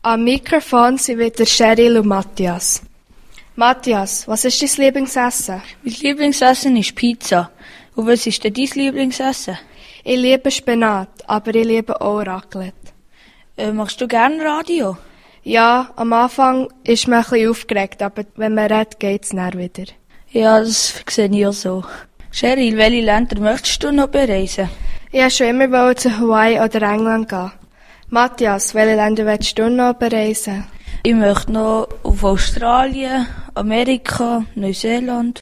Am Mikrofon sind wieder Cheryl und Matthias. Matthias, was ist dein Lieblingsessen? Mein Lieblingsessen ist Pizza. Und was ist denn dein Lieblingsessen? Ich liebe Spinat, aber ich liebe auch Raclette. Machst du gerne Radio? Ja, am Anfang ist man ein bisschen aufgeregt, aber wenn man redet, geht's dann wieder. Ja, das sehe ich auch so. Cheryl, welche Länder möchtest du noch bereisen? Ich wollte schon immer zu Hawaii oder England gehen. Matthias, welche Länder willst du noch bereisen? Ich möchte noch auf Australien, Amerika, Neuseeland.